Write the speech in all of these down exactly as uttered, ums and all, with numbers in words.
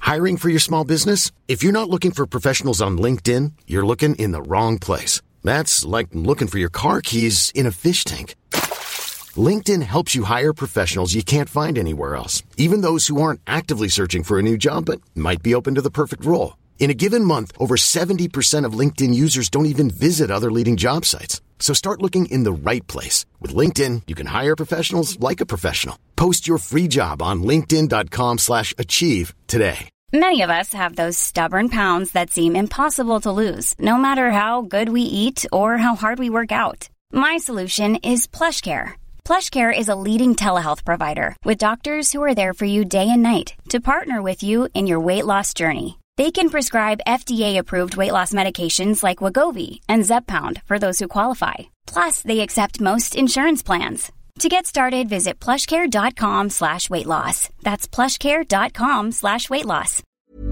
Hiring for your small business? If you're not looking for professionals on LinkedIn, you're looking in the wrong place. That's like looking for your car keys in a fish tank. LinkedIn helps you hire professionals you can't find anywhere else, even those who aren't actively searching for a new job but might be open to the perfect role. In a given month, over seventy percent of LinkedIn users don't even visit other leading job sites. So start looking in the right place. With LinkedIn, you can hire professionals like a professional. Post your free job on linkedin dot com slash achieve today. Many of us have those stubborn pounds that seem impossible to lose, no matter how good we eat or how hard we work out. My solution is PlushCare. PlushCare is a leading telehealth provider with doctors who are there for you day and night to partner with you in your weight loss journey. They can prescribe F D A-approved weight loss medications like Wegovy and Zepbound for those who qualify. Plus, they accept most insurance plans. To get started, visit plushcare.com slash weight loss. That's plushcare.com slash weight loss.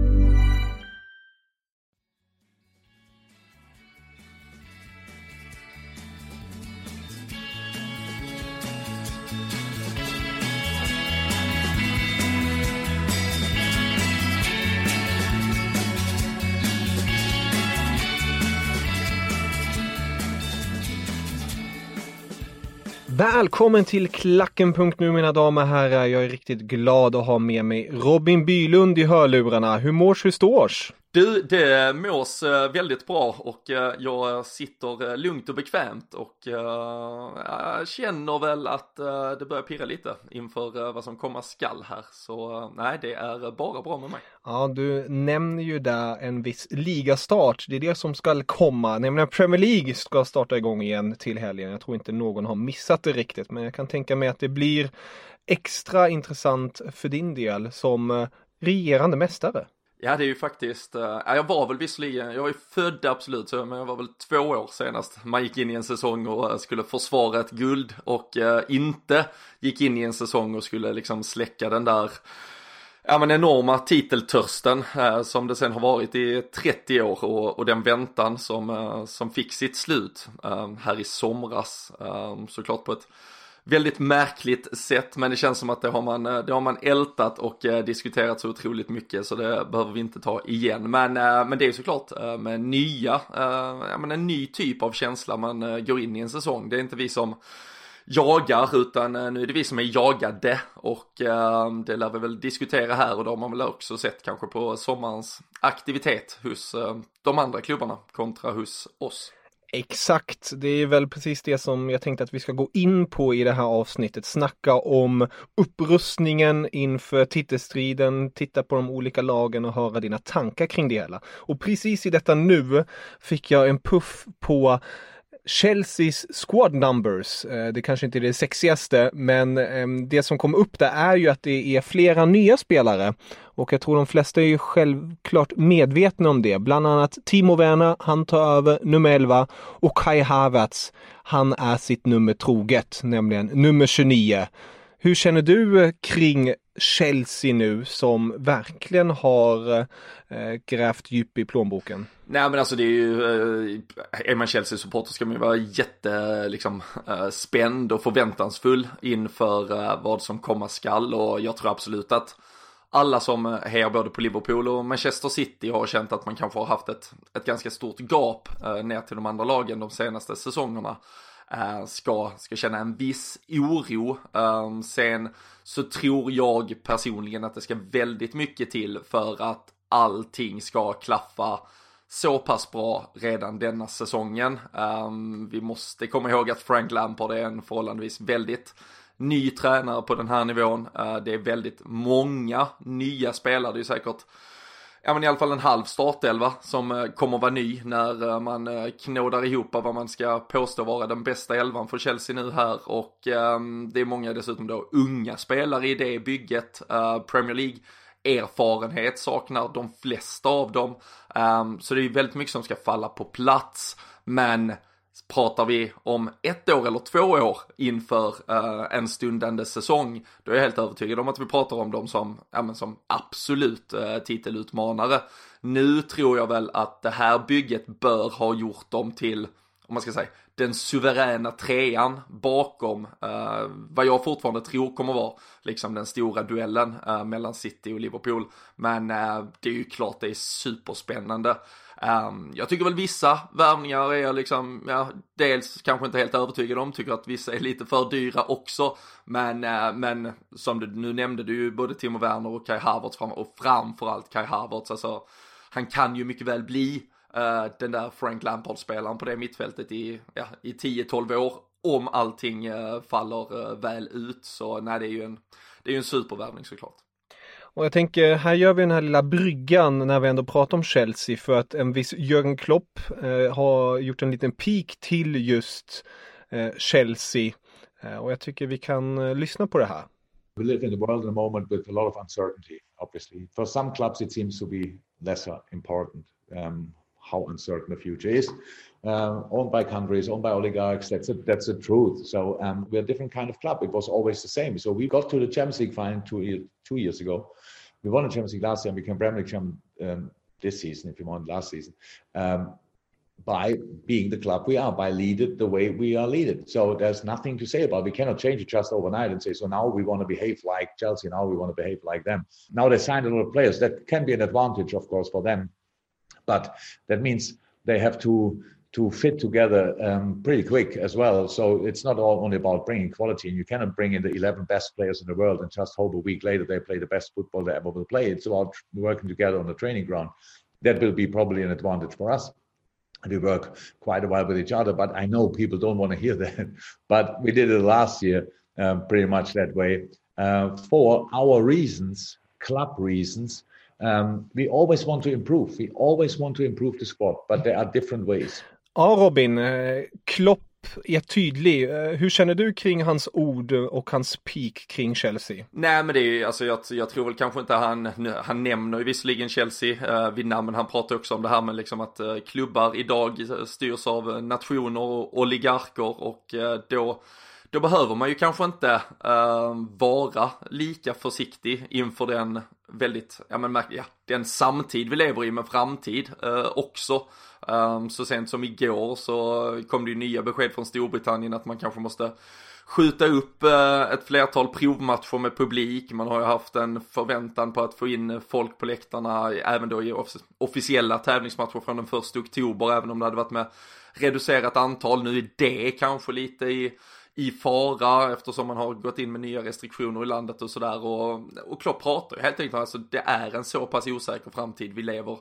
Välkommen till Klacken punkt nu mina damer och herrar. Jag är riktigt glad att ha med mig Robin Bylund i hörlurarna. Hur mås, hur stårs? Du, det mås väldigt bra och jag sitter lugnt och bekvämt och jag känner väl att det börjar pirra lite inför vad som komma skall här. Så nej, det är bara bra med mig. Ja, du nämner ju där en viss ligastart. Det är det som ska komma. Nämligen Premier League ska starta igång igen till helgen. Jag tror inte någon har missat det riktigt, men jag kan tänka mig att det blir extra intressant för din del som regerande mästare. Ja, det är ju faktiskt, äh, jag var väl visserligen, jag är född absolut, så, men jag var väl två år senast man gick in i en säsong och äh, skulle försvara ett guld och äh, inte gick in i en säsong och skulle liksom släcka den där ja, men enorma titeltörsten äh, som det sen har varit i trettio år och, och den väntan som, äh, som fick sitt slut äh, här i somras, äh, såklart på ett väldigt märkligt sätt, men det känns som att det har man, det har man ältat och eh, diskuterat så otroligt mycket, så det behöver vi inte ta igen. Men, eh, men det är ju såklart eh, med nya, eh, ja, men en ny typ av känsla man eh, går in i en säsong. Det är inte vi som jagar, utan eh, nu är det vi som är jagade och eh, det lär vi väl diskutera här, och då har man väl också sett kanske på sommarens aktivitet hos eh, de andra klubbarna kontra hos oss. Exakt, det är väl precis det som jag tänkte att vi ska gå in på i det här avsnittet. Snacka om upprustningen inför titelstriden, titta på de olika lagen och höra dina tankar kring det hela. Och precis i detta nu fick jag en puff på Chelseas squad numbers. Det kanske inte är det sexigaste, men det som kom upp där är ju att det är flera nya spelare. Och jag tror de flesta är ju självklart medvetna om det. Bland annat Timo Werner, han tar över nummer elva. Och Kai Havertz, han är sitt nummer troget, nämligen nummer tjugonio. Hur känner du kring Chelsea nu som verkligen har eh, grävt djup i plånboken? Nej, men alltså det är ju, eh, är man Chelsea-supporter ska man ju vara jätte liksom, eh, spänd och förväntansfull inför eh, vad som komma skall, och jag tror absolut att alla som hejar både på Liverpool och Manchester City har känt att man kanske har haft ett, ett ganska stort gap eh, ner till de andra lagen de senaste säsongerna. Uh, ska, ska känna en viss oro. Um, sen så tror jag personligen att det ska väldigt mycket till för att allting ska klaffa så pass bra redan denna säsongen. Um, vi måste komma ihåg att Frank Lampard är en förhållandevis väldigt ny tränare på den här nivån. Uh, det är väldigt många nya spelare. Det är säkert ja, men i alla fall en halv startelva som eh, kommer vara ny när eh, man eh, knådar ihop vad man ska påstå vara den bästa elvan för Chelsea nu här, och eh, det är många dessutom då unga spelare i det bygget. eh, Premier League erfarenhet saknar de flesta av dem, eh, så det är väldigt mycket som ska falla på plats, men pratar vi om ett år eller två år inför uh, en stundande säsong, då är jag helt övertygad om att vi pratar om dem som, ja, men som absolut uh, titelutmanare. Nu tror jag väl att det här bygget bör ha gjort dem till om man ska säga, den suveräna trean bakom uh, vad jag fortfarande tror kommer vara liksom den stora duellen uh, mellan City och Liverpool. Men uh, det är ju klart det är superspännande. Um, jag tycker väl vissa värvningar är liksom, ja, dels kanske inte helt övertygad om, tycker att vissa är lite för dyra också, men, uh, men som du nu nämnde, du ju både Timo Werner och Kai Havertz fram, och framförallt Kai Havertz, alltså han kan ju mycket väl bli uh, den där Frank Lampard-spelaren på det mittfältet i, ja, i tio tolv år om allting uh, faller uh, väl ut, så nej, det är ju en, det är ju en supervärvning såklart. Och jag tänker, här gör vi den här lilla bryggan när vi ändå pratar om Chelsea, för att en viss Jürgen Klopp eh, har gjort en liten peak till just eh, Chelsea. Eh, och jag tycker vi kan eh, lyssna på det här. We live in a world at the moment with a lot of uncertainty, obviously. For some clubs it seems to be lesser important um, how uncertain the future is. Um, owned by countries, owned by oligarchs, that's a, that's the truth. So um, we're a different kind of club. It was always the same. So we got to the Champions League final two, two years ago. We won the Champions League last year and became Premier League champion um, this season, if you want, last season, um, by being the club we are, by leading the way we are leaded. So there's nothing to say about it. We cannot change it just overnight and say, so now we want to behave like Chelsea, now we want to behave like them. Now they signed a lot of players. That can be an advantage, of course, for them. But that means they have to to fit together um, pretty quick as well. So it's not all only about bringing quality, and you cannot bring in the eleven best players in the world and just hope a week later they play the best football they ever will play. It's about working together on the training ground. That will be probably an advantage for us. We work quite a while with each other, but I know people don't want to hear that. But we did it last year um, pretty much that way. Uh, for our reasons, club reasons, um, we always want to improve. We always want to improve the squad, but there are different ways. Ja, Robin, Klopp är tydlig. Hur känner du kring hans ord och hans peak kring Chelsea? Nej, men det är alltså jag, jag tror väl kanske inte han, han nämner ju visserligen Chelsea uh, vid namn, han pratar också om det här med liksom att uh, klubbar idag styrs av nationer och oligarker, och uh, då Då behöver man ju kanske inte uh, vara lika försiktig inför den väldigt, ja men ja, den samtid vi lever i, med framtid uh, också. Um, så sent som igår så kom det ju nya besked från Storbritannien att man kanske måste skjuta upp uh, ett flertal provmatcher med publik. Man har ju haft en förväntan på att få in folk på läktarna även då i off- officiella tävlingsmatcher från den första oktober, även om det hade varit med reducerat antal. Nu är det kanske lite i i fara eftersom man har gått in med nya restriktioner i landet och sådär, och, och Klopp pratar ju helt enkelt, alltså det är en så pass osäker framtid vi lever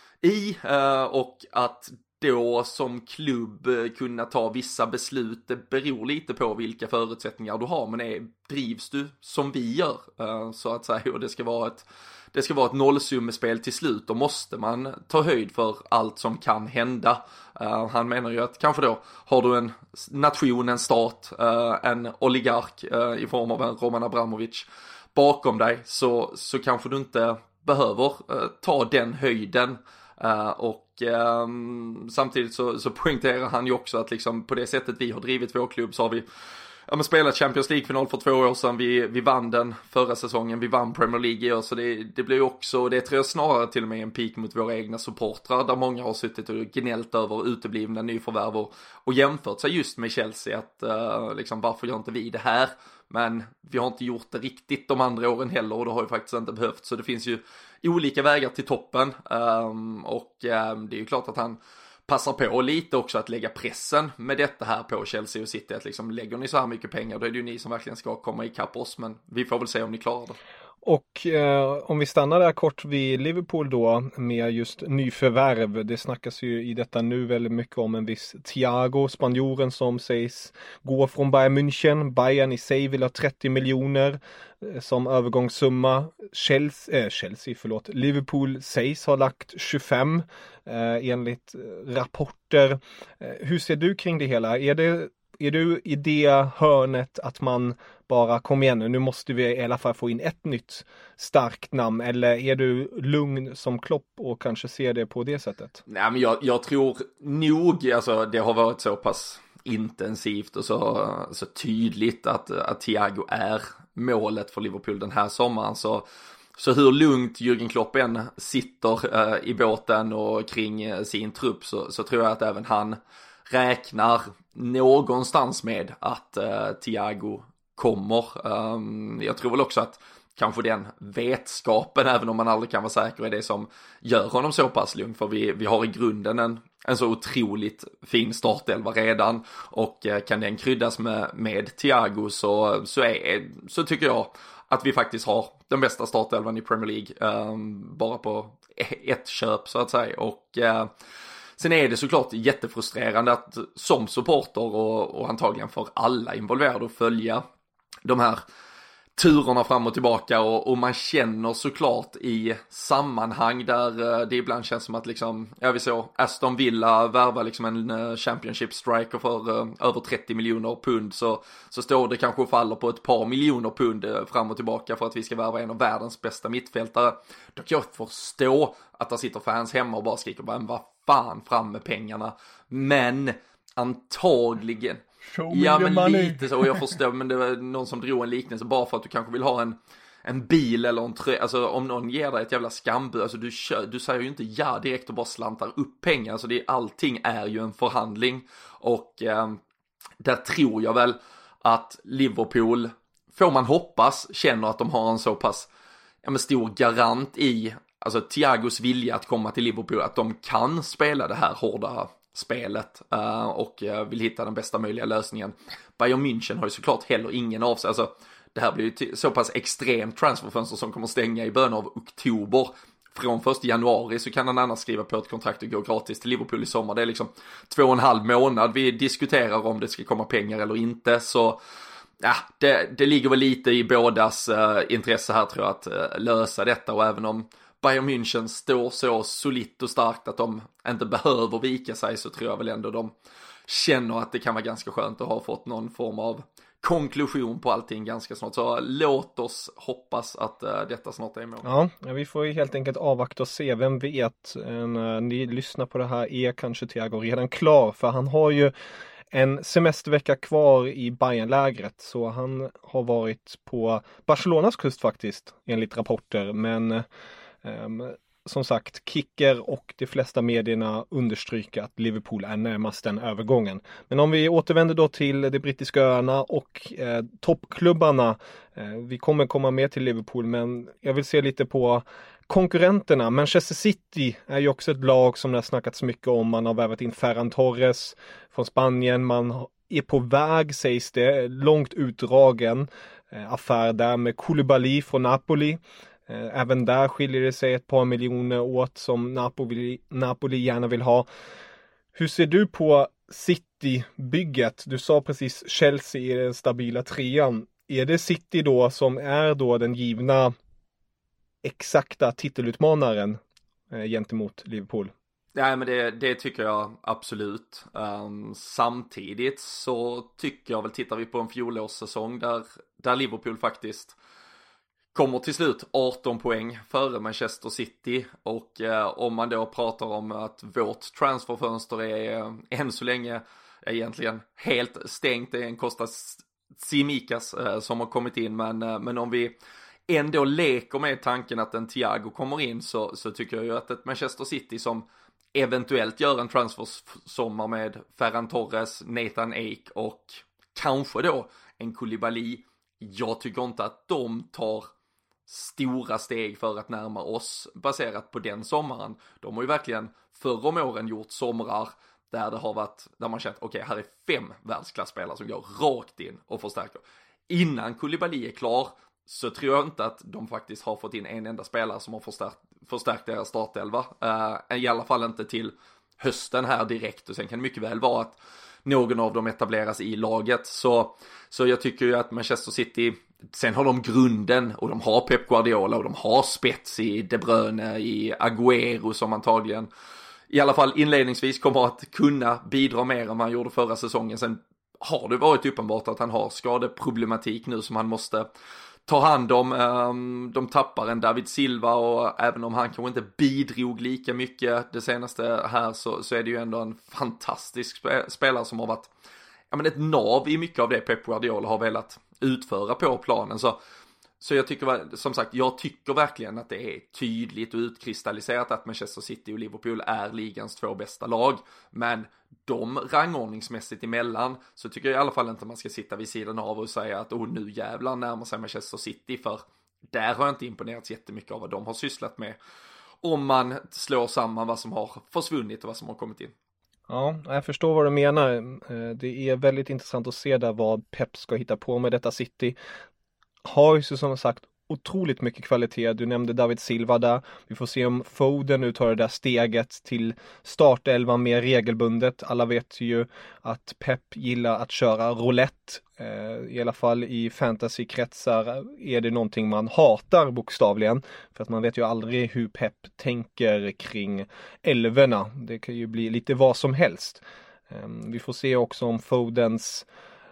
i, uh, och att då som klubb kunna ta vissa beslut, det beror lite på vilka förutsättningar du har, men är, drivs du som vi gör uh, så att säga, och det ska vara ett Det ska vara ett nollsummespel till slut, då måste man ta höjd för allt som kan hända. Uh, han menar ju att kanske då har du en nation, en stat, uh, en oligark uh, i form av en Roman Abramovich bakom dig, så, så kanske du inte behöver uh, ta den höjden. Uh, och um, samtidigt så, så poängterar han ju också att liksom på det sättet vi har drivit vår klubb så har vi Ja, men spelat Champions League-final för två år sedan. Vi, vi vann den förra säsongen. Vi vann Premier League i år. Så det, det blir ju också, det tror jag snarare till och med en peak mot våra egna supportrar. Där många har suttit och gnällt över uteblivna nyförvärv och, och jämfört sig just med Chelsea. Att uh, liksom, varför gör inte vi det här? Men vi har inte gjort det riktigt de andra åren heller. Och det har ju faktiskt inte behövt. Så det finns ju olika vägar till toppen. Um, och um, det är ju klart att han passar på lite också att lägga pressen med detta här på Chelsea och City, att liksom lägger ni så här mycket pengar, då är det ju ni som verkligen ska komma ikapp oss, men vi får väl se om ni klarar det. Och eh, om vi stannar där kort vid Liverpool då med just nyförvärv. Det snackas ju i detta nu väldigt mycket om en viss Thiago, spanjoren som sägs gå från Bayern München. Bayern i sig vill ha trettio miljoner eh, som övergångssumma. Chelsea, eh, Chelsea förlåt, Liverpool sägs ha lagt tjugofem eh, enligt rapporter. Eh, hur ser du kring det hela? Är det Är du i det hörnet att man bara, kom igen nu, nu måste vi i alla fall få in ett nytt starkt namn, eller är du lugn som Klopp och kanske ser det på det sättet? Nej, men jag, jag tror nog, alltså det har varit så pass intensivt och så, så tydligt att, att Thiago är målet för Liverpool den här sommaren, så Så hur lugnt Jürgen Klopp än sitter uh, i båten och kring uh, sin trupp, så, så tror jag att även han räknar någonstans med att uh, Thiago kommer. Um, jag tror väl också att kanske den vetskapen, även om man aldrig kan vara säker, är det som gör honom så pass lugn. För vi, vi har i grunden en, en så otroligt fin startelva redan. Och eh, kan den kryddas med, med Thiago så, så, är, så tycker jag att vi faktiskt har den bästa startelvan i Premier League. Eh, bara på ett köp så att säga. Och eh, sen är det såklart jättefrustrerande att som supporter och, och antagligen för alla involverade att följa de här turerna fram och tillbaka, och, och man känner såklart i sammanhang där det ibland känns som att liksom, jag vill så, Aston Villa värvar liksom en Championship striker för uh, över trettio miljoner pund, så, så står det kanske och faller på ett par miljoner pund uh, fram och tillbaka för att vi ska värva en av världens bästa mittfältare. Då kan jag förstå att det sitter fans hemma och bara skriker bara, vad fan, fram med pengarna. Men antagligen ja, men money. Lite så, och jag förstår, men det var någon som drog en liknelse bara för att du kanske vill ha en, en bil eller en trö, alltså om någon ger dig ett jävla skambud, alltså du, kör, du säger ju inte ja direkt och bara slantar upp pengar, alltså det, allting är ju en förhandling, och eh, där tror jag väl att Liverpool, får man hoppas, känner att de har en så pass ja, men stor garant i, alltså Thiagos vilja att komma till Liverpool, att de kan spela det här hårda spelet uh, och uh, vill hitta den bästa möjliga lösningen. Bayern München har ju såklart heller ingen av sig. Alltså, det här blir ju t- så pass extremt transferfönster som kommer stänga i början av oktober. Från första januari så kan han annars skriva på ett kontrakt och gå gratis till Liverpool i sommar. Det är liksom två och en halv månad vi diskuterar om det ska komma pengar eller inte. Så ja, det, det ligger väl lite i bådas uh, intresse här, tror jag, att uh, lösa detta. Och även om Bayern München står så solitt och starkt att de inte behöver vika sig, så tror jag väl ändå de känner att det kan vara ganska skönt att ha fått någon form av konklusion på allting ganska snart. Så låt oss hoppas att uh, detta snart är i mål. Ja, vi får ju helt enkelt avvakta och se. Vem vet, när ni lyssnar på det här är kanske Thiago redan klar, för han har ju en semestervecka kvar i Bayern-lägret, så han har varit på Barcelonas kust faktiskt, enligt rapporter, men Um, som sagt, Kicker och de flesta medierna understryker att Liverpool är närmast den övergången. Men om vi återvänder då till de brittiska öarna och eh, toppklubbarna, eh, vi kommer komma med till Liverpool, men jag vill se lite på konkurrenterna. Manchester City är ju också ett lag som det har snackats mycket om. Man har värvat in Ferran Torres från Spanien, man är på väg, sägs det, långt utdragen eh, affär där med Koulibaly från Napoli. Även där skiljer det sig ett par miljoner åt som Napoli, Napoli gärna vill ha. Hur ser du på City-bygget? Du sa precis Chelsea är den stabila trean. Är det City då som är då den givna exakta titelutmanaren eh, gentemot Liverpool? Nej, men det, det tycker jag absolut. Um, samtidigt så tycker jag väl, tittar vi på en fjolårssäsong där, där Liverpool faktiskt kommer till slut arton poäng före Manchester City, och eh, om man då pratar om att vårt transferfönster är eh, än så länge egentligen helt stängt, det är en Kostas Tsimikas eh, som har kommit in, men, eh, men om vi ändå leker med tanken att en Thiago kommer in, så, så tycker jag ju att ett Manchester City som eventuellt gör en transfersommar med Ferran Torres, Nathan Ake och kanske då en Koulibaly, jag tycker inte att de tar stora steg för att närma oss baserat på den sommaren. De har ju verkligen förr om åren gjort somrar där det har varit, där man känt, okej, okay, här är fem världsklasspelare som går rakt in och förstärker. Innan Koulibaly är klar så tror jag inte att de faktiskt har fått in en enda spelare som har förstärkt, förstärkt deras startelva. Uh, I alla fall inte till hösten här direkt, och sen kan det mycket väl vara att någon av dem etableras i laget. Så, så jag tycker ju att Manchester City, sen har de grunden, och de har Pep Guardiola, och de har spets i De Bruyne, i Agüero, som antagligen i alla fall inledningsvis kommer att kunna bidra mer än man gjorde förra säsongen. Sen har det varit uppenbart att han har skadeproblematik nu som han måste ta hand om. De tappar en David Silva, och även om han kanske inte bidrog lika mycket det senaste här, så, så är det ju ändå en fantastisk spelare som har varit, ja, men ett nav i mycket av det Pep Guardiola har velat utföra på planen. Så, Så jag tycker, som sagt, jag tycker verkligen att det är tydligt och utkristalliserat att Manchester City och Liverpool är ligans två bästa lag. Men de rangordningsmässigt emellan så tycker jag i alla fall inte man ska sitta vid sidan av och säga att oh, nu jävlar närmar sig Manchester City, för där har jag inte imponerats jättemycket av vad de har sysslat med. Om man slår samman vad som har försvunnit och vad som har kommit in. Ja, jag förstår vad du menar. Det är väldigt intressant att se där vad Pep ska hitta på med detta City. Har ju som sagt otroligt mycket kvalitet. Du nämnde David Silva där. Vi får se om Foden nu tar det där steget till startelvan mer regelbundet. Alla vet ju att Pep gillar att köra roulette. I alla fall i fantasykretsar är det någonting man hatar bokstavligen. För att man vet ju aldrig hur Pep tänker kring elverna. Det kan ju bli lite vad som helst. Vi får se också om Fodens,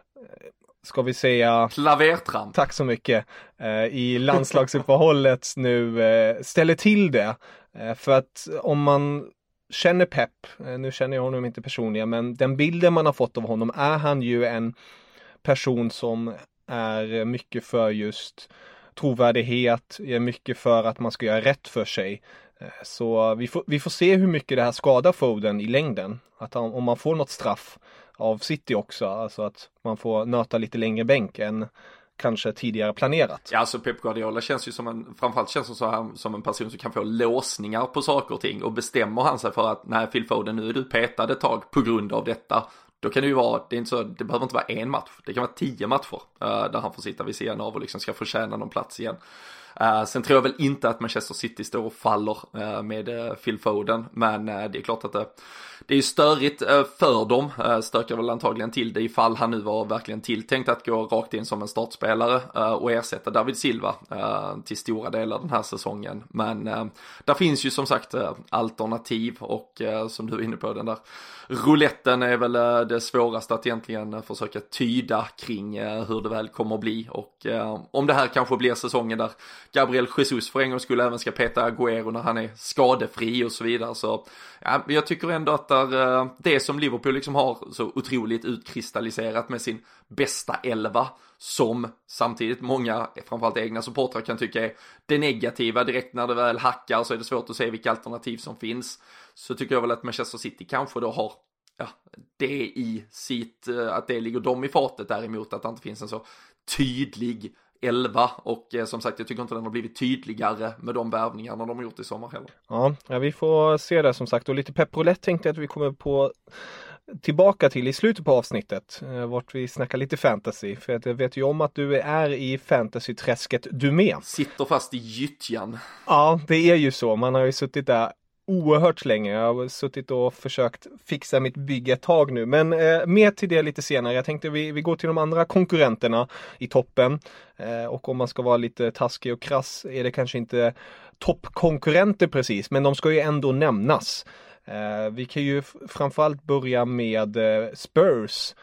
ska vi säga, klavertramp. Tack så mycket. Eh, I landslagsuppehållet nu eh, ställer till det. Eh, för att om man känner Pep, eh, nu känner jag honom inte personligen, men den bilden man har fått av honom är han ju en person som är mycket för just trovärdighet, är mycket för att man ska göra rätt för sig. Eh, så vi får, vi får se hur mycket det här skadar Foden i längden. Att han, om man får något straff av City också, alltså att man får nöta lite längre bänk än kanske tidigare planerat. Ja, alltså Pep Guardiola känns ju som en, framförallt känns det så här, som en person som kan få låsningar på saker och ting, och bestämmer han sig för att nej, Phil Foden, nu är du petad ett tag på grund av detta, då kan det ju vara, det är inte så, det behöver inte vara en match, det kan vara tio matcher uh, där han får sitta vid sidan av och liksom ska förtjäna någon plats igen. Uh, sen tror jag väl inte att Manchester City står och faller uh, med uh, Phil Foden, men uh, det är klart att uh, det är ju störigt uh, för dem, uh, stökar väl antagligen till det ifall han nu var verkligen tilltänkt att gå rakt in som en startspelare uh, och ersätta David Silva uh, till stora delar den här säsongen. Men uh, där finns ju som sagt uh, alternativ, och uh, som du är inne på, den där rouletten är väl uh, det svåraste att egentligen uh, försöka tyda kring uh, hur det väl kommer att bli, och uh, om det här kanske blir säsongen där Gabriel Jesus för en gång skulle även ska peta Agüero när han är skadefri och så vidare. Så ja, jag tycker ändå att där, det som Liverpool liksom har så otroligt utkristalliserat med sin bästa elva, som samtidigt många, framförallt egna supportrar, kan tycka är det negativa. Direkt när det väl hackar så är det svårt att se vilka alternativ som finns. Så tycker jag väl att Manchester City kanske då har ja, det i sitt, att det ligger dem i fatet, däremot att det inte finns en så tydlig elva, och eh, som sagt, jag tycker inte den har blivit tydligare med de värvningarna de har gjort i sommar heller. Ja, ja, vi får se det som sagt, och lite Pep Roulette tänkte jag att vi kommer på tillbaka till i slutet på avsnittet, eh, vart vi snackar lite fantasy, för att jag vet ju om att du är i fantasy-träsket du med. Sitter fast i gyttjan. Ja, det är ju så, man har ju suttit där oerhört länge. Jag har suttit och försökt fixa mitt bygge ett tag nu. Men eh, mer till det lite senare. Jag tänkte vi, vi går till de andra konkurrenterna i toppen. Eh, och om man ska vara lite taskig och krass är det kanske inte toppkonkurrenter precis. Men de ska ju ändå nämnas. Eh, vi kan ju f- framförallt börja med eh, Spurs.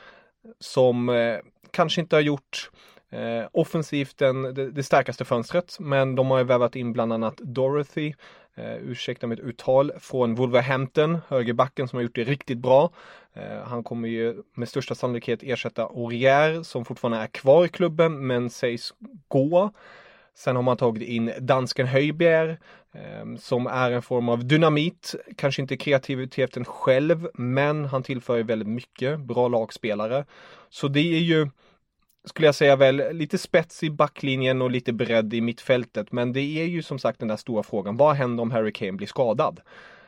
Som eh, kanske inte har gjort Eh, offensivt den, det, det starkaste fönstret, men de har ju vävat in bland annat Dorothy, eh, ursäkta mitt uttal, från Wolverhampton, högerbacken som har gjort det riktigt bra. Eh, han kommer ju med största sannolikhet ersätta Aurier som fortfarande är kvar i klubben men sägs gå. Sen har man tagit in dansken Højbjerg eh, som är en form av dynamit, kanske inte kreativiteten själv, men han tillför ju väldigt mycket, bra lagspelare. Så det är ju, skulle jag säga, väl lite spets i backlinjen och lite bredd i mittfältet. Men det är ju som sagt den där stora frågan. Vad händer om Harry Kane blir skadad?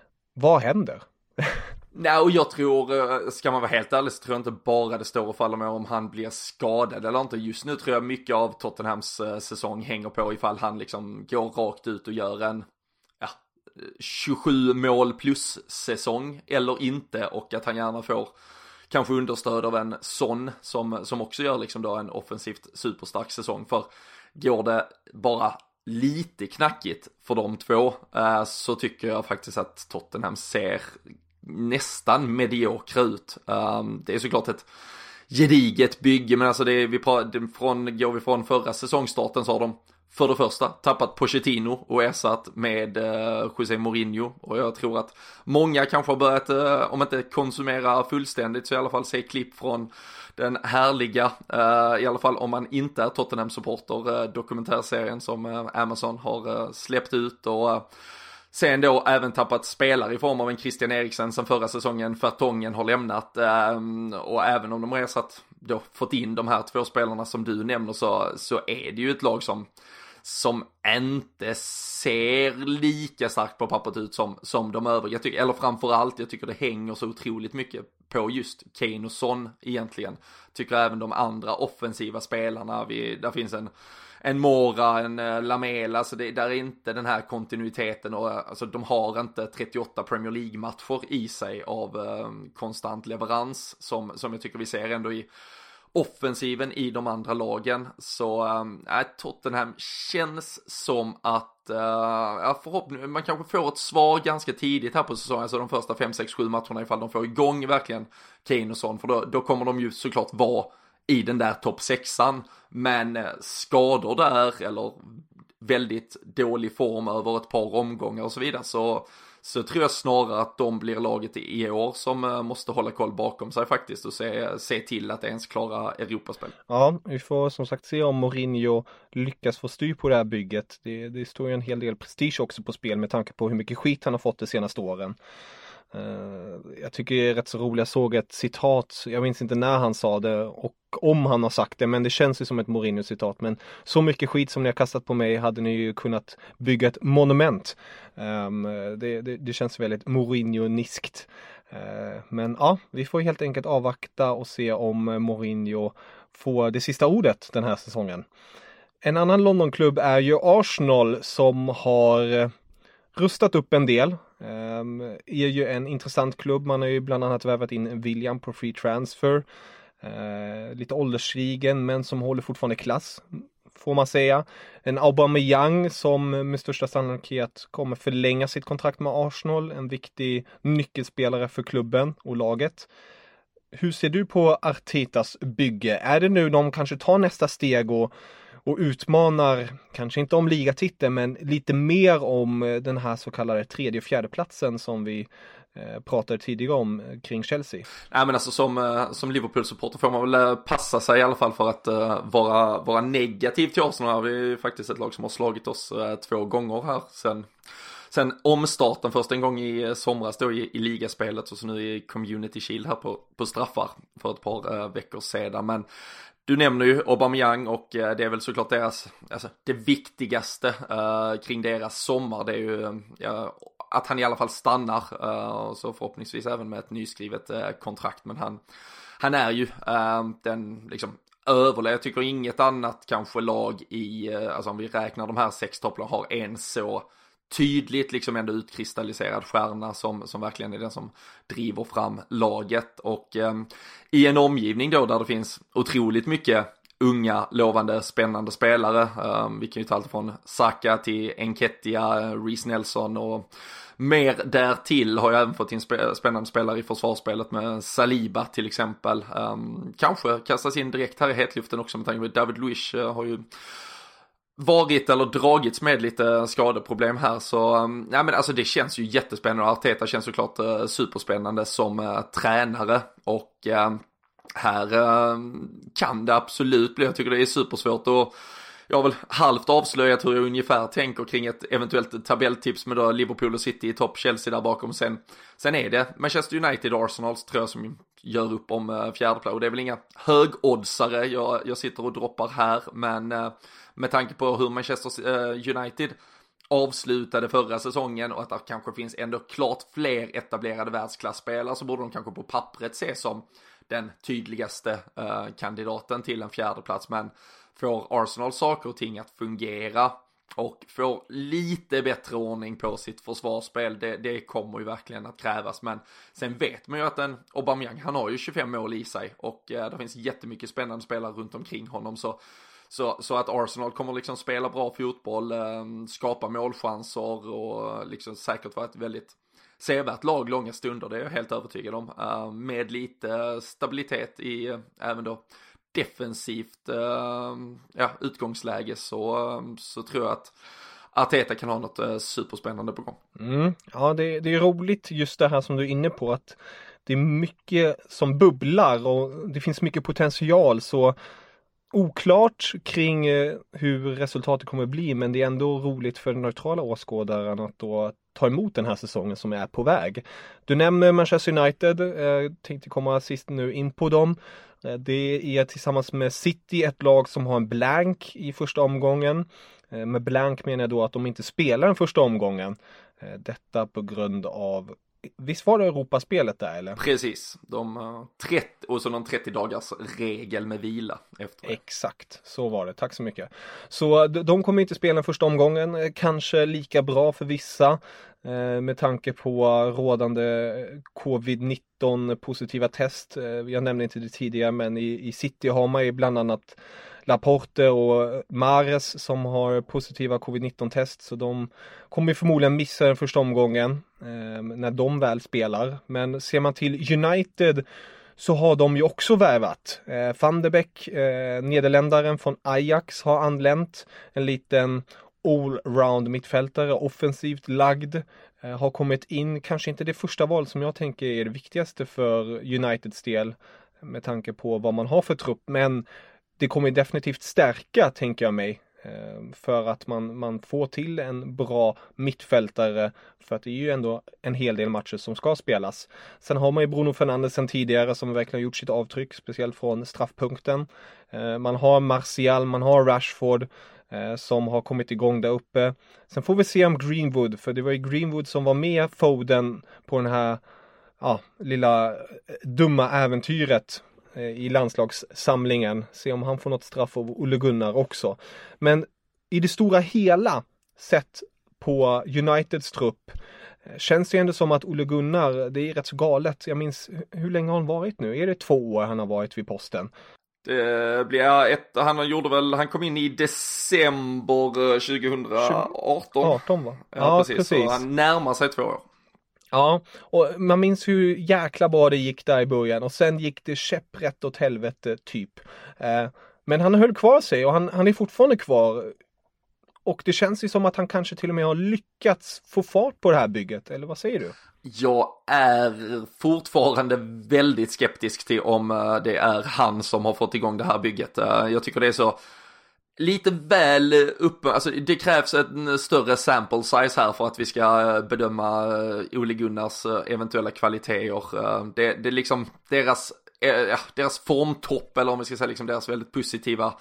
Vad händer? Nej, och jag tror, ska man vara helt ärlig, så tror jag inte bara det står och faller med om han blir skadad eller inte. Just nu tror jag mycket av Tottenhams säsong hänger på ifall han liksom går rakt ut och gör en ja, tjugosju mål plus säsong eller inte, och att han gärna får kanske understöd av en Son som, som också gör liksom då en offensivt superstark säsong. För går det bara lite knackigt för de två eh, så tycker jag faktiskt att Tottenham ser nästan mediokra ut. Um, det är såklart ett gediget bygge, men alltså det är, vi pratar, från, går vi från förra säsongstarten så har de för det första tappat Pochettino och ersatt med eh, José Mourinho, och jag tror att många kanske har börjat, eh, om inte konsumera fullständigt så i alla fall se klipp från den härliga, eh, i alla fall om man inte är Tottenham-supporter, eh, dokumentärserien som eh, Amazon har eh, släppt ut, och eh, sen då även tappat spelare i form av en Christian Eriksen som förra säsongen Vertongen har lämnat, eh, och även om de har ersatt då fått in de här två spelarna som du nämner, så, så är det ju ett lag som som inte ser lika starkt på pappret ut som, som de övriga. Jag tycker, eller framförallt, jag tycker det hänger så otroligt mycket på just Kane och Son egentligen. Tycker även de andra offensiva spelarna, vi, där finns en en Mora, en uh, Lamela, så det, där är inte den här kontinuiteten, och alltså, de har inte trettioåtta Premier League-matcher i sig av uh, konstant leverans som, som jag tycker vi ser ändå i offensiven i de andra lagen. Så äh, Tottenham känns som att äh, förhoppningsvis man kanske får ett svar ganska tidigt här på säsongen, alltså de första fem sex sju matcherna, ifall de får igång verkligen Kane och Son, för då, då kommer de ju såklart vara i den där topp sexan, men skador där eller väldigt dålig form över ett par omgångar och så vidare, så Så tror jag snarare att de blir laget i år som måste hålla koll bakom sig faktiskt och se, se till att ens klara Europaspel. Ja, vi får som sagt se om Mourinho lyckas få styr på det här bygget. Det, det står ju en hel del prestige också på spel med tanke på hur mycket skit han har fått de senaste åren. Uh, jag tycker det är rätt så roligt. Jag såg ett citat, jag minns inte när han sa det och om han har sagt det, men det känns ju som ett Mourinho-citat. Men så mycket skit som ni har kastat på mig hade ni ju kunnat bygga ett monument. Um, det, det, det känns väldigt Mourinho-niskt. Uh, men ja, vi får helt enkelt avvakta och se om Mourinho får det sista ordet den här säsongen. En annan Londonklubb är ju Arsenal som har rustat upp en del. Um, är ju en intressant klubb. Man har ju bland annat värvat in William på free transfer. Uh, lite åldersrigen men som håller fortfarande klass, får man säga. En Aubameyang som med största sannolikhet kommer förlänga sitt kontrakt med Arsenal. En viktig nyckelspelare för klubben och laget. Hur ser du på Artetas bygge? Är det nu de kanske tar nästa steg och och utmanar, kanske inte om ligatiteln, men lite mer om den här så kallade tredje och fjärde platsen som vi eh, pratade tidigare om kring Chelsea? Nej, men alltså som, som Liverpool-supporter får man väl passa sig i alla fall för att uh, vara, vara negativ till Arsenal. Vi är faktiskt ett lag som har slagit oss uh, två gånger här sen Sen omstarten först en gång i somras då i, i ligaspelet och så nu i Community Shield här på, på straffar för ett par uh, veckor sedan. Men du nämner ju Aubameyang och uh, det är väl såklart deras, alltså det viktigaste uh, kring deras sommar. Det är ju uh, att han i alla fall stannar uh, och så förhoppningsvis även med ett nyskrivet uh, kontrakt. Men han, han är ju uh, den liksom överlägset. Jag tycker inget annat kanske lag i, uh, alltså om vi räknar de här sex topplarna, har en så tydligt liksom ändå utkristalliserad stjärna som, som verkligen är den som driver fram laget. Och eh, i en omgivning då där det finns otroligt mycket unga, lovande, spännande spelare. Eh, vi kan ju ta allt från Saka till Enketia, Reece Nelson och mer därtill. Har jag även fått in sp- spännande spelare i försvarsspelet med Saliba till exempel. Eh, kanske kastas in direkt här i hetluften också med tanke på att David Luiz eh, har ju varit eller dragits med lite skadeproblem här, så ja, men alltså det känns ju jättespännande. Arteta känns såklart uh, superspännande som uh, tränare och uh, här uh, kan det absolut bli, jag tycker det är supersvårt och jag har väl halvt avslöjat hur jag ungefär tänker kring ett eventuellt tabelltips med då Liverpool och City i topp, Chelsea där bakom. Sen, sen är det Manchester United och Arsenal tror jag som gör upp om uh, fjärdeplats, och det är väl inga högoddsare jag, jag sitter och droppar här, men uh, med tanke på hur Manchester uh, United avslutade förra säsongen och att det kanske finns ändå klart fler etablerade världsklasspelare, så borde de kanske på pappret ses som den tydligaste uh, kandidaten till en fjärdeplats. Men får Arsenal saker och ting att fungera och får lite bättre ordning på sitt försvarsspel, det, det kommer ju verkligen att krävas. Men sen vet man ju att en Aubameyang, han har ju tjugofem mål i sig och eh, det finns jättemycket spännande spelare runt omkring honom, så, så, så att Arsenal kommer liksom spela bra fotboll, eh, skapa målchanser och liksom säkert vara ett väldigt sevärt lag långa stunder, det är jag helt övertygad om, eh, med lite stabilitet i eh, även då defensivt uh, ja, utgångsläge så, uh, så tror jag att Arteta kan ha något uh, superspännande på gång. Mm. Ja, det, det är roligt just det här som du är inne på, att det är mycket som bubblar och det finns mycket potential, så oklart kring eh, hur resultatet kommer bli, men det är ändå roligt för den neutrala åskådaren att då ta emot den här säsongen som är på väg. Du nämner Manchester United, eh, tänkte komma sist nu in på dem. Eh, det är tillsammans med City ett lag som har en blank i första omgången. Eh, med blank menar jag då att de inte spelar den första omgången. Eh, detta på grund av, visst var det Europaspelet där eller? Precis, de uh, trettio, och så någon trettio dagars regel med vila efter. Exakt, så var det, tack så mycket. Så de, de kommer inte spela den första omgången, kanske lika bra för vissa eh, med tanke på rådande covid nitton positiva test. Eh, jag nämnde inte det tidigare, men i, i City har man ju bland annat Laporte och Mahrez som har positiva covid nitton test, så de kommer förmodligen missa den första omgången eh, när de väl spelar. Men ser man till United så har de ju också värvat. Eh, Van de Beek, eh, nederländaren från Ajax, har anlänt. En liten all-round mittfältare, offensivt lagd. Eh, har kommit in, kanske inte det första val som jag tänker är det viktigaste för Uniteds del med tanke på vad man har för trupp, men det kommer definitivt stärka, tänker jag mig, för att man, man får till en bra mittfältare, för att det är ju ändå en hel del matcher som ska spelas. Sen har man ju Bruno Fernandes sen tidigare som verkligen gjort sitt avtryck, speciellt från straffpunkten. Man har Martial, man har Rashford som har kommit igång där uppe. Sen får vi se om Greenwood, för det var ju Greenwood som var med Foden på den här ja, lilla dumma äventyret i landslagssamlingen. Se om han får något straff av Ole Gunnar också. Men i det stora hela sett på Uniteds trupp känns det ändå som att Ole Gunnar, det är rätt så galet. Jag minns, hur länge har han varit nu? Är det två år han har varit vid posten? Det blir ett, han gjorde väl, han kom in i december tjugohundraarton. arton va? Ja, ja precis. precis. Så han närmar sig två år. Ja, och man minns hur jäkla bra det gick där i början och sen gick det käpprätt åt helvete typ. Eh, men han höll kvar sig och han, han är fortfarande kvar. Och det känns ju som att han kanske till och med har lyckats få fart på det här bygget, eller vad säger du? Jag är fortfarande väldigt skeptisk till om det är han som har fått igång det här bygget. Jag tycker det är så lite väl uppe, alltså det krävs en större sample size här för att vi ska bedöma Ole Gunnars eventuella kvaliteter. Det, det är liksom deras, deras formtopp, eller om vi ska säga liksom deras väldigt positiva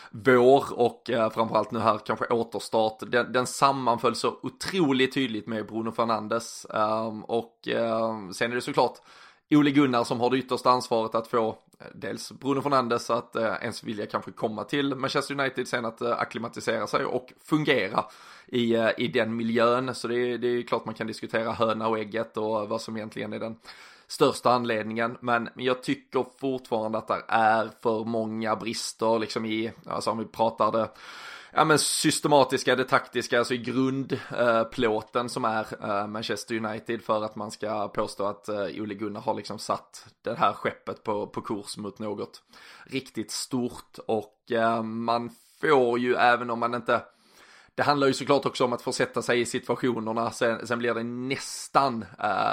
vår och eh, framförallt nu här kanske återstart, den, den sammanföll så otroligt tydligt med Bruno Fernandes um, och uh, sen är det såklart Ole Gunnar som har det yttersta ansvaret att få eh, dels Bruno Fernandes att eh, ens vilja kanske komma till Manchester United, sen att eh, akklimatisera sig och fungera i, eh, i den miljön, så det är, det är klart man kan diskutera höna och ägget och vad som egentligen är den största anledningen, men jag tycker fortfarande att det är för många brister liksom i, alltså om vi pratar det ja men systematiska, det taktiska, alltså i grundplåten eh, som är eh, Manchester United, för att man ska påstå att eh, Ole Gunnar har liksom satt det här skeppet på, på kurs mot något riktigt stort, och eh, man får ju, även om man inte, det handlar ju såklart också om att få sätta sig i situationerna. Sen, sen blir det nästan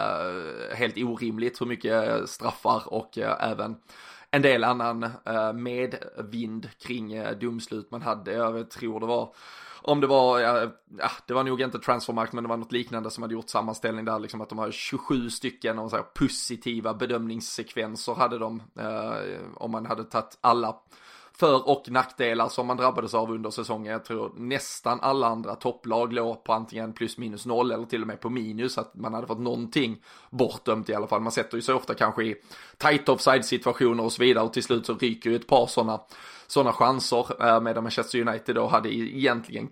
uh, helt orimligt hur mycket straffar och uh, även en del annan uh, medvind kring uh, domslut man hade. Jag tror det var, om det var, ja, ja, det var nog inte Transfermarkt, men det var något liknande som hade gjort sammanställning där, liksom att de har tjugosju stycken och så här positiva bedömningssekvenser hade de, uh, om man hade tagit alla för- och nackdelar som man drabbades av under säsongen. Jag tror nästan alla andra topplag låg på antingen plus minus noll eller till och med på minus, att man hade fått någonting bortdömt i alla fall. Man sätter ju så ofta kanske i tight offside situationer och så vidare, och till slut så ryker ju ett par sådana sådana chanser, medan Manchester United då hade egentligen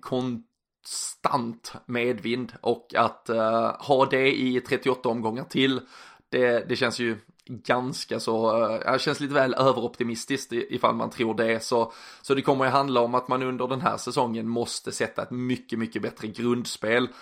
konstant medvind, och att uh, ha det i trettioåtta omgångar till, det, det känns ju ganska så, det känns lite väl överoptimistiskt ifall man tror det, så, så det kommer ju handla om att man under den här säsongen måste sätta ett mycket, mycket bättre grundspel,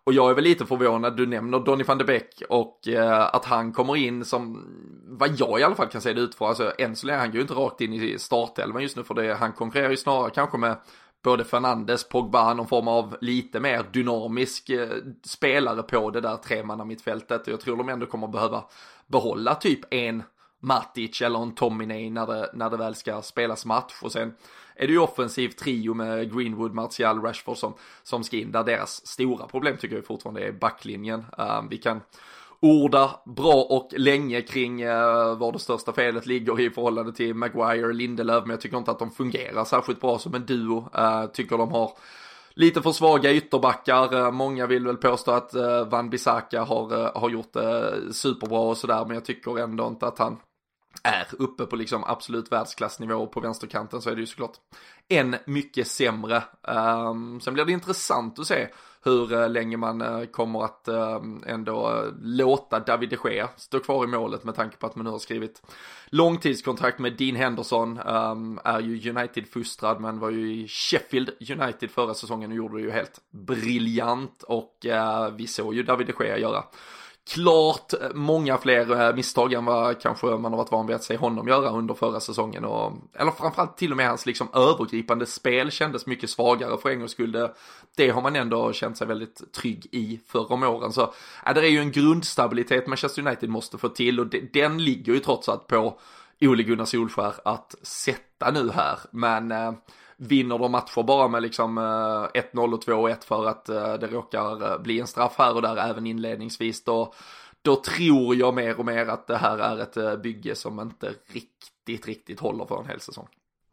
Och jag är väl lite förvånad, du nämner Donny van de Beek och eh, att han kommer in som, vad jag i alla fall kan se det ut för, alltså än så länge, han går ju inte rakt in i startelvan just nu för det, han konkurrerar ju snarare kanske med både Fernandes, Pogba, någon form av lite mer dynamisk eh, spelare på det där tremanna mittfältet, och jag tror de ändå kommer behöva behålla typ en Matic eller en Tomine när det, när det väl ska spelas match, och sen är det ju offensiv trio med Greenwood, Martial, Rashford som, som ska in, där deras stora problem tycker jag fortfarande är backlinjen. Uh, vi kan orda bra och länge kring uh, var det största felet ligger i förhållande till Maguire, Lindelöf, men jag tycker inte att de fungerar särskilt bra som en duo. Uh, tycker de har lite för svaga ytterbackar. Uh, många vill väl påstå att uh, Van Bissaka har, uh, har gjort det uh, superbra och sådär, men jag tycker ändå inte att han är uppe på liksom absolut världsklassnivå. På vänsterkanten så är det ju såklart än mycket sämre. Um, sen blir det intressant att se hur uh, länge man uh, kommer att uh, ändå uh, låta David de Gea stå kvar i målet, med tanke på att man nu har skrivit långtidskontrakt med Dean Henderson. Um, är ju United-fustrad, men var ju i Sheffield United förra säsongen och gjorde det ju helt briljant, och uh, vi såg ju David de Gea göra klart många fler misstag än vad kanske man har varit van vid att se honom göra under förra säsongen, och, eller framförallt till och med hans liksom övergripande spel kändes mycket svagare för en gångs skull. Det, det har man ändå känt sig väldigt trygg i förra om åren, så ja, det är ju en grundstabilitet Manchester United måste få till, och det, den ligger ju trots allt på Ole Gunnar Solskjær att sätta nu här, men eh, vinner de matcher bara med liksom ett noll och två ett för att det råkar bli en straff här och där även inledningsvis, då, då tror jag mer och mer att det här är ett bygge som inte riktigt, riktigt håller för en hel säsong.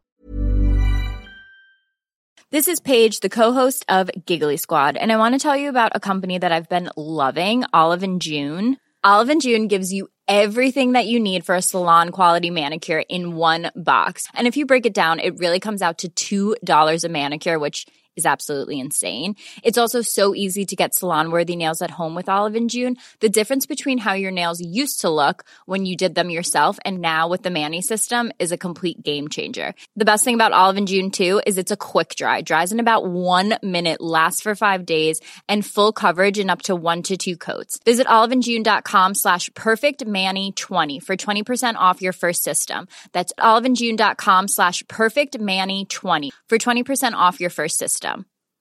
This is Paige, the co-host of Giggly Squad, and I want to tell you about a company that I've been loving, Olive and June. Olive and June gives you everything that you need for a salon quality manicure in one box. And if you break it down, it really comes out to two dollars a manicure, which is absolutely insane. It's also so easy to get salon-worthy nails at home with Olive and June. The difference between how your nails used to look when you did them yourself and now with the Mani system is a complete game changer. The best thing about Olive and June too is it's a quick dry. Dries in about one minute, lasts for five days, and full coverage in up to one to two coats. Visit oliveandjune.com slash perfectmani20 for twenty percent off your first system. That's oliveandjune.com slash perfectmani20 for twenty percent off your first system.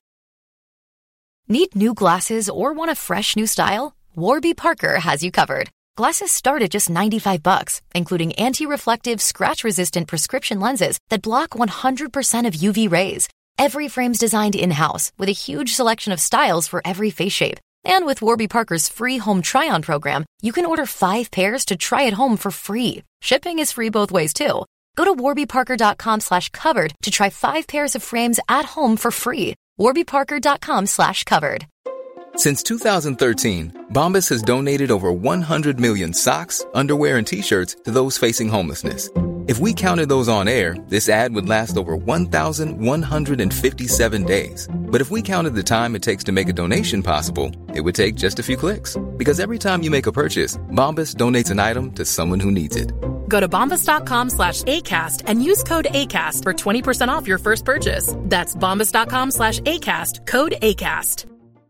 Need new glasses or want a fresh new style? Warby Parker has you covered. Glasses start at just ninety-five bucks, including anti-reflective, scratch-resistant prescription lenses that block one hundred percent of U V rays. Every frame's designed in-house with a huge selection of styles for every face shape. And with Warby Parker's free home try-on program, you can order five pairs to try at home for free. Shipping is free both ways too. Go to warbyparker.com slash covered to try five pairs of frames at home for free. warbyparker.com slash covered. Since two thousand thirteen, Bombas has donated over one hundred million socks, underwear, and T-shirts to those facing homelessness. If we counted those on air, this ad would last over one thousand one hundred fifty-seven days. But if we counted the time it takes to make a donation possible, it would take just a few clicks. Because every time you make a purchase, Bombas donates an item to someone who needs it. Go to bombas.com slash ACAST and use code ACAST for twenty percent off your first purchase. That's bombas.com slash ACAST, code ACAST.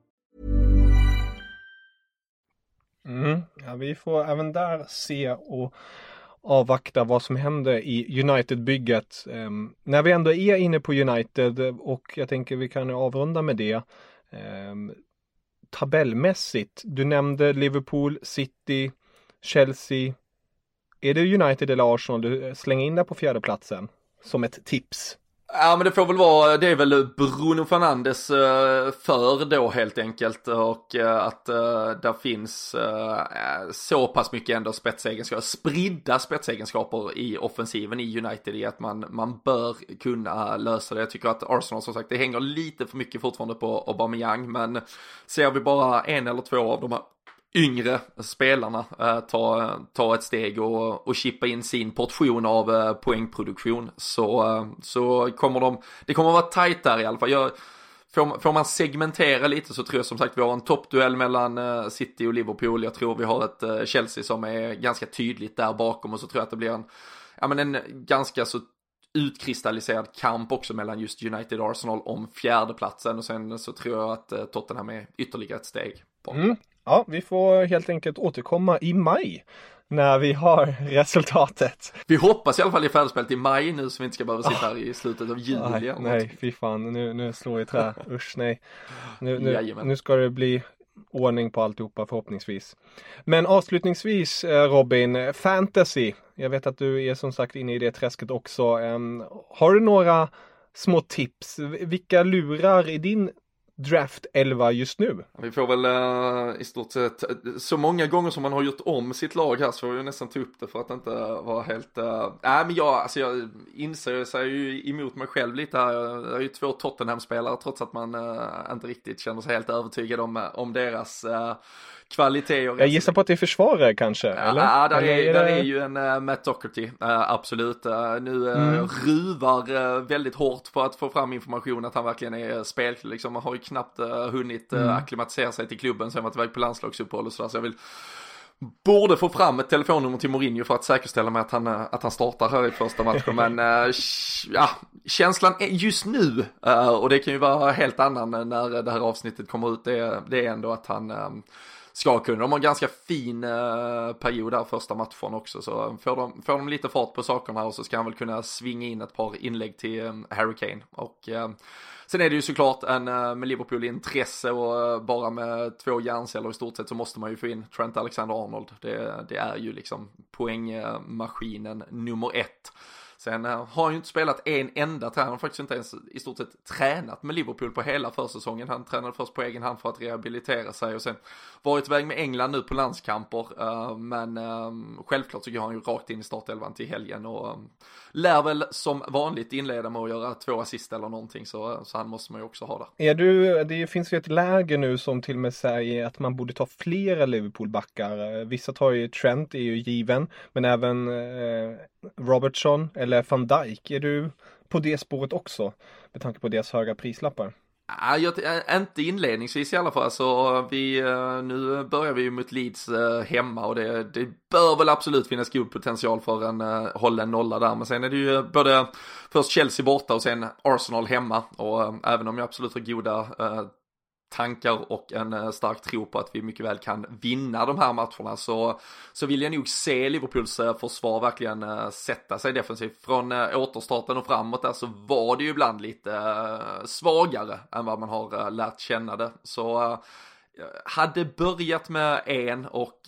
Mm, ja, vi får även där se och avvakta vad som händer i United-bygget. Um, när vi ändå är inne på United, och jag tänker vi kan avrunda med det. Um, tabellmässigt, du nämnde Liverpool, City, Chelsea. Är det United eller Arsenal du slänger in där på fjärde platsen som ett tips? Ja, men det får väl vara, det är väl Bruno Fernandes för då helt enkelt, och att där finns så pass mycket ändå spetsegenskaper, spridda spetsegenskaper i offensiven i United, i att man, man bör kunna lösa det. Jag tycker att Arsenal, som sagt, det hänger lite för mycket fortfarande på Aubameyang, men ser vi bara en eller två av de här yngre spelarna eh, ta, ta ett steg och, och chippa in sin portion av eh, poängproduktion, så, eh, så kommer de, det kommer att vara tajt där i alla fall. Jag, får, får man segmentera lite, så tror jag som sagt vi har en toppduell mellan eh, City och Liverpool. Jag tror vi har ett eh, Chelsea som är ganska tydligt där bakom, och så tror jag att det blir en, ja, men en ganska så utkristalliserad kamp också mellan just United och Arsenal om fjärdeplatsen, och sen så tror jag att Tottenham är ytterligare ett steg bort. Mm. Ja, vi får helt enkelt återkomma i maj när vi har resultatet. Vi hoppas i alla fall i färdigspelet i maj nu, så vi inte ska behöva sitta här i slutet av juli. Nej, nej fy fan, nu, nu slår jag trä. Usch, nej. Nu, nu, nu ska det bli ordning på alltihopa förhoppningsvis. Men avslutningsvis Robin, fantasy. Jag vet att du är som sagt inne i det träsket också. Um, har du några små tips? Vilka lurar i din draft elva just nu? Vi får väl uh, i stort sett så många gånger som man har gjort om sitt lag här, så får vi nästan ta upp det för att inte vara helt uh... nej men jag, alltså jag inser sig ju emot mig själv lite här. Jag är ju två Tottenham-spelare trots att man uh, inte riktigt känner sig helt övertygad om, om deras uh, kvalitet. Jag gissar på att det är försvarare kanske, eller? Ja, där, eller är, är där det... är ju en uh, Matt Doherty, uh, absolut. Uh, nu uh, Mm. ruvar uh, väldigt hårt på att få fram information att han verkligen är spel. Liksom, man har ju knappt uh, hunnit uh, Mm. akklimatisera sig till klubben, sen varit iväg på landslagsuppehåll och sådär. Så jag vill borde få fram ett telefonnummer till Mourinho för att säkerställa mig att han, att han startar här i första matchen. Men uh, ja, känslan är just nu, uh, och det kan ju vara helt annan när det här avsnittet kommer ut, det, det är ändå att han um, ska kunna. De har en ganska fin uh, period där första matchen också, så får de, får de lite fart på sakerna, och så ska han väl kunna svinga in ett par inlägg till um, Harry Kane. Och uh, sen är det ju såklart en uh, med Liverpool intresse, och uh, bara med två hjärnceller i stort sett så måste man ju få in Trent Alexander-Arnold. Det, det är ju liksom poängmaskinen nummer ett. Sen uh, har han ju inte spelat en enda tränare, han har faktiskt inte ens i stort sett tränat med Liverpool på hela försäsongen. Han tränade först på egen hand för att rehabilitera sig, och sen varit iväg med England nu på landskamper. Uh, men uh, självklart så går han ju rakt in i startelvan till helgen, och um, lär väl som vanligt inleda med att göra två assist eller någonting, så, så han måste man ju också ha där. Är du, det finns ju ett läge nu som till och med säger att man borde ta flera Liverpool-backar. Vissa tar ju Trent, är ju given, men även eh, Robertson eller Van Dijk. Är du på det spåret också med tanke på deras höga prislappar? Ja, jag, inte inledningsvis i alla fall. Så vi, nu börjar vi ju mot Leeds hemma, och det, det bör väl absolut finnas god potential för en hålla en nolla där. Men sen är det ju både först Chelsea borta och sen Arsenal hemma, och även om jag absolut har goda tankar och en stark tro på att vi mycket väl kan vinna de här matcherna, så, så vill jag nog se Liverpools försvar verkligen sätta sig defensivt. Från återstarten och framåt där så var det ju ibland lite svagare än vad man har lärt känna det. Så hade börjat med en och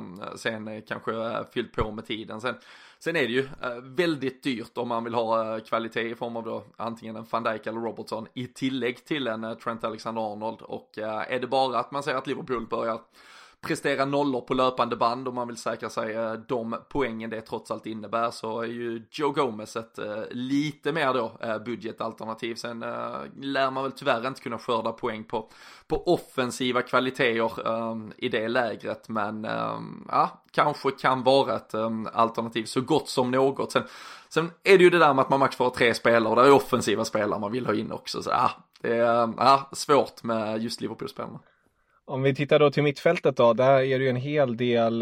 sen kanske fyllt på med tiden. Sen Sen är det ju väldigt dyrt om man vill ha kvalitet i form av då antingen en Van Dijk eller Robertson i tillägg till en Trent Alexander-Arnold. Och är det bara att man säger att Liverpool börjar prestera nollor på löpande band och man vill säkra sig de poängen det trots allt innebär, så är ju Joe Gomez ett eh, lite mer då eh, budgetalternativ. Sen eh, lär man väl tyvärr inte kunna skörda poäng på, på offensiva kvaliteter eh, i det lägret, men eh, ja, kanske kan vara ett eh, alternativ så gott som något. Sen, sen är det ju det där med att man max får ha tre spelare, och det är offensiva spelare man vill ha in också, så ja, det är ja, svårt med just Liverpool-spelarna. Om vi tittar då till mittfältet då, där är det ju en hel del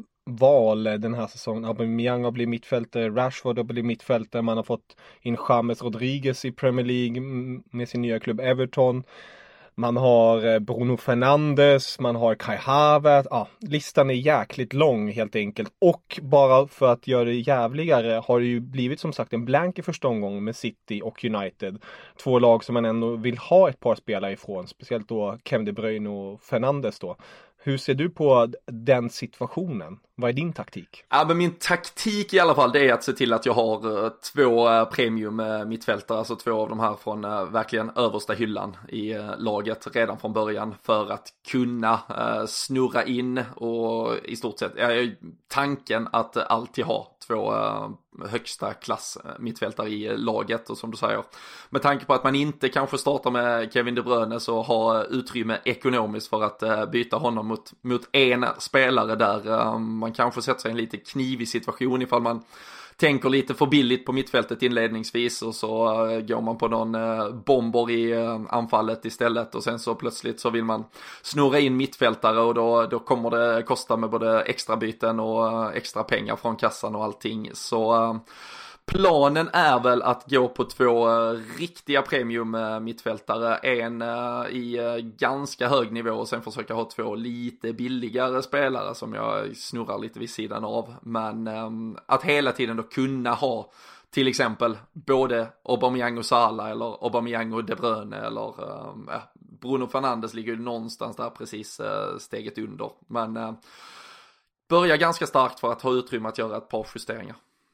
val den här säsongen. Aubameyang har blivit mittfältare, Rashford har blivit mittfältare, man har fått in James Rodriguez i Premier League med sin nya klubb Everton. Man har Bruno Fernandes, man har Kai Havertz. Ja, listan är jäkligt lång helt enkelt. Och bara för att göra det jävligare har det ju blivit som sagt en blank i första omgången med City och United. Två lag som man ändå vill ha ett par spelare ifrån. Speciellt då Kevin De Bruyne och Fernandes då. Hur ser du på den situationen? Vad är din taktik? Ja, men min taktik i alla fall, det är att se till att jag har uh, två uh, premium uh, mittfältare, alltså två av de här från uh, verkligen översta hyllan i uh, laget redan från början, för att kunna uh, snurra in och i stort sett uh, tanken att uh, alltid ha två uh, högsta klass uh, mittfältare i uh, laget, och som du säger, med tanke på att man inte kanske startar med Kevin De Bruyne, så har uh, utrymme ekonomiskt för att uh, byta honom mot, mot en spelare där uh, man kanske sätter sig i en lite knivig situation ifall man tänker lite för billigt på mittfältet inledningsvis, och så uh, går man på någon uh, bomber i uh, anfallet istället, och sen så plötsligt så vill man snurra in mittfältare, och då, då kommer det kosta med både extra byten och uh, extra pengar från kassan och allting. Så uh, Planen är väl att gå på två uh, riktiga premium uh, mittfältare, en uh, i uh, ganska hög nivå och sen försöka ha två lite billigare spelare som jag snurrar lite vid sidan av. Men um, att hela tiden då kunna ha till exempel både Aubameyang och Salah eller Aubameyang och De Bruyne eller um, ja, Bruno Fernandes ligger ju någonstans där precis uh, steget under. Men uh, börjar ganska starkt för att ha utrymme att göra ett par justeringar.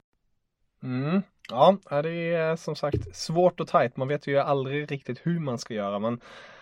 Mm. Ja, det är som sagt svårt och tajt. Man vet ju aldrig riktigt hur man ska göra. Men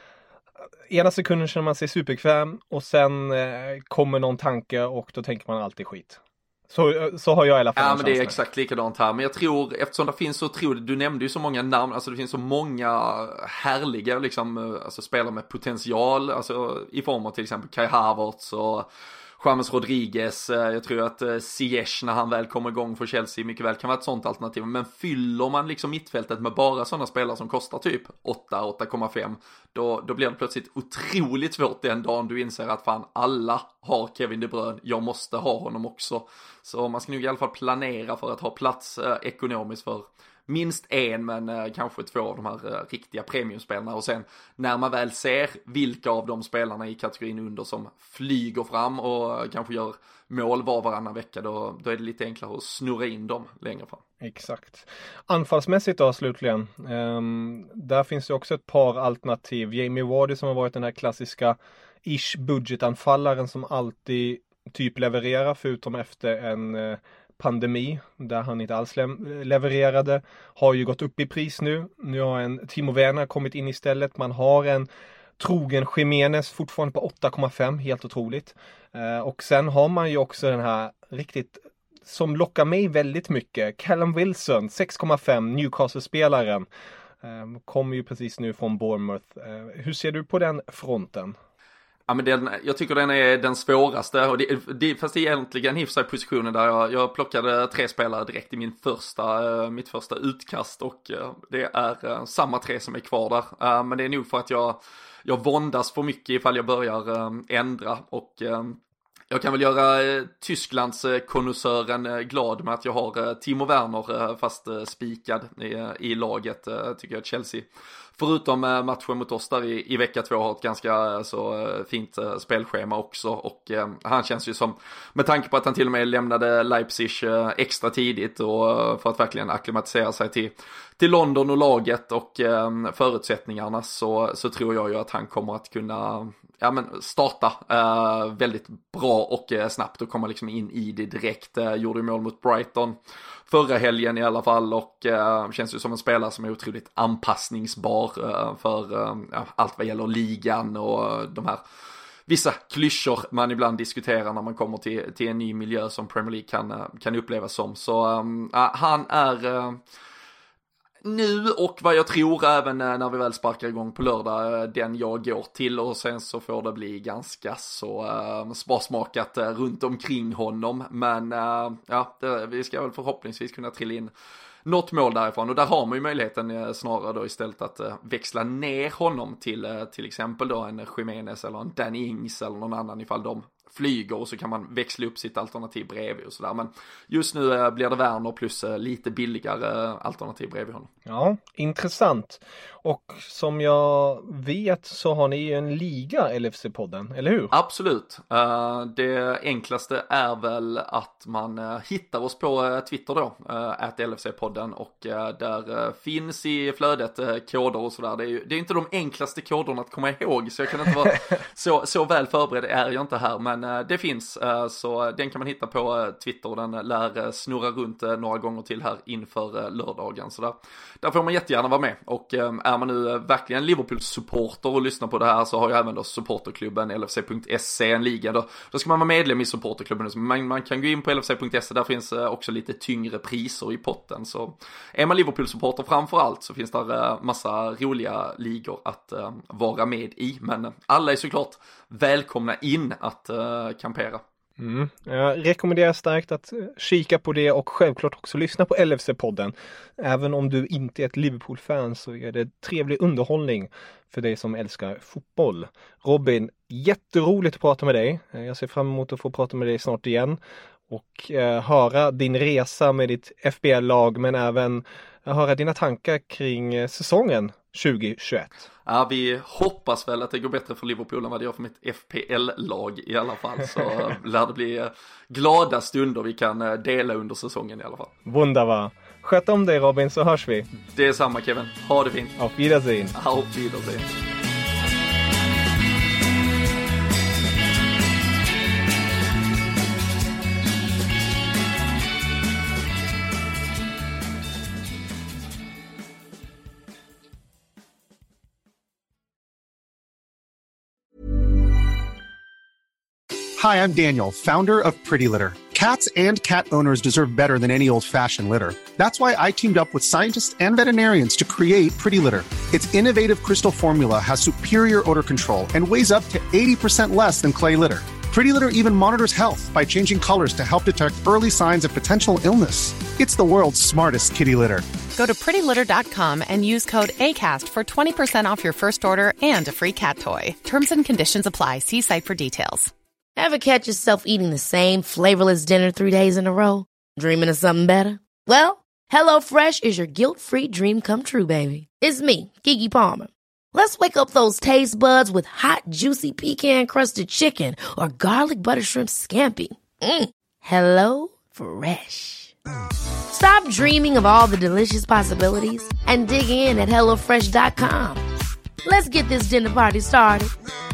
ena sekunden känner man sig superkväm och sen eh, kommer någon tanke och då tänker man alltid skit. Så, så har jag i alla fall. Ja, men det är exakt likadant här. Men jag tror, eftersom det finns så otroligt, du nämnde ju så många namn, alltså det finns så många härliga liksom, alltså spelare med potential, alltså i form av till exempel Kai Havertz och James Rodriguez. Jag tror att Ziyech när han väl kommer igång för Chelsea mycket väl kan vara ett sånt alternativ. Men fyller man liksom mittfältet med bara sådana spelare som kostar typ åtta, åtta komma fem, då, då blir det plötsligt otroligt svårt den dagen du inser att fan alla har Kevin De Bruyne, jag måste ha honom också. Så man ska nog i alla fall planera för att ha plats eh, ekonomiskt för minst en, men eh, kanske två av de här eh, riktiga premiumspelarna. Och sen när man väl ser vilka av de spelarna i kategorin under som flyger fram och eh, kanske gör mål var varannan vecka, då, då är det lite enklare att snurra in dem längre fram. Exakt. Anfallsmässigt då slutligen, um, där finns det också ett par alternativ. Jamie Vardy som har varit den här klassiska ish budgetanfallaren som alltid typ levererar, förutom efter en eh, pandemi där han inte alls le- levererade, har ju gått upp i pris nu. Nu har en Timo Werner kommit in istället. Man har en trogen Jimenez fortfarande på åtta komma fem, helt otroligt. Eh, och sen har man ju också den här riktigt som lockar mig väldigt mycket, Callum Wilson, sex komma fem, Newcastle-spelaren. Eh, kommer ju precis nu från Bournemouth. Eh, hur ser du på den fronten? Ja, men den, jag tycker den är den svåraste, och det, det, fast det är egentligen hyfsad positionen där jag, jag plockade tre spelare direkt i min första, mitt första utkast, och det är samma tre som är kvar där, men det är nog för att jag, jag våndas för mycket ifall jag börjar ändra, och jag kan väl göra Tysklands konnässören glad med att jag har Timo Werner fast spikad i, i laget. Tycker jag att Chelsea, förutom matchen mot oss där i, i vecka två, har ett ganska så fint spelschema också. Och eh, han känns ju som, med tanke på att han till och med lämnade Leipzig eh, extra tidigt och för att verkligen akklimatisera sig till, till London och laget och eh, förutsättningarna, så, så tror jag ju att han kommer att kunna ja, men starta eh, väldigt bra och eh, snabbt och komma liksom in i det direkt. Eh, gjorde mål mot Brighton förra helgen i alla fall, och eh, känns ju som en spelare som är otroligt anpassningsbar eh, för eh, allt vad gäller ligan och de här vissa klyschor man ibland diskuterar när man kommer till, till en ny miljö som Premier League kan, kan upplevas som. Så eh, han är eh, nu, och vad jag tror även när vi väl sparkar igång på lördag, den jag går till, och sen så får det bli ganska så uh, sparsmakat uh, runt omkring honom, men uh, ja, det, vi ska väl förhoppningsvis kunna trilla in något mål därifrån, och där har man ju möjligheten uh, snarare då istället att uh, växla ner honom till uh, till exempel då en Jimenez eller en Danny Ings eller någon annan ifall de flyger, och så kan man växla upp sitt alternativ bredvid och sådär. Men just nu eh, blir det Werner plus eh, lite billigare eh, alternativ bredvid honom. Ja, intressant. Och som jag vet så har ni ju en liga, L F C-podden, eller hur? Absolut. Uh, det enklaste är väl att man uh, hittar oss på uh, Twitter då, uh, at L F C-podden, och uh, där uh, finns i flödet uh, koder och sådär. Det är ju det är inte de enklaste koderna att komma ihåg, så jag kan inte vara så, så väl förberedd är jag inte här, men uh, det finns, uh, så den kan man hitta på uh, Twitter, och den uh, lär uh, snurra runt uh, några gånger till här inför uh, lördagen, så där, där får man jättegärna vara med. Och um, är man nu verkligen Liverpool-supporter och lyssnar på det här, så har jag även då supporterklubben L F C punkt se, en liga då. Då ska man vara medlem i supporterklubben. Man, man kan gå in på L F C punkt se, där finns också lite tyngre priser i potten. Så är man Liverpool-supporter framför allt, så finns där massa roliga ligor att vara med i. Men alla är såklart välkomna in att kampera. Mm. Jag rekommenderar starkt att kika på det och självklart också lyssna på L F C-podden. Även om du inte är ett Liverpool-fan så är det trevlig underhållning för dig som älskar fotboll. Robin, jätteroligt att prata med dig. Jag ser fram emot att få prata med dig snart igen och eh, höra din resa med ditt F B L-lag, men även höra dina tankar kring säsongen tjugo tjugoett. Ja, vi hoppas väl att det går bättre för Liverpool än vad det gör för mitt F P L-lag i alla fall. Så lär det bli glada stunder vi kan dela under säsongen i alla fall. Wunderbar. Sköt om dig Robin, så hörs vi. Det är samma Kevin. Ha det fint. Auf Wiedersehen. Auf Wiedersehen. Hi, I'm Daniel, founder of Pretty Litter. Cats and cat owners deserve better than any old-fashioned litter. That's why I teamed up with scientists and veterinarians to create Pretty Litter. Its innovative crystal formula has superior odor control and weighs up to eighty percent less than clay litter. Pretty Litter even monitors health by changing colors to help detect early signs of potential illness. It's the world's smartest kitty litter. Go to pretty litter dot com and use code ACAST for twenty percent off your first order and a free cat toy. Terms and conditions apply. See site for details. Ever catch yourself eating the same flavorless dinner three days in a row? Dreaming of something better? Well, HelloFresh is your guilt-free dream come true, baby. It's me, Keke Palmer. Let's wake up those taste buds with hot, juicy pecan-crusted chicken or garlic butter shrimp scampi. Mm. Hello Fresh. Stop dreaming of all the delicious possibilities and dig in at hello fresh dot com. Let's get this dinner party started.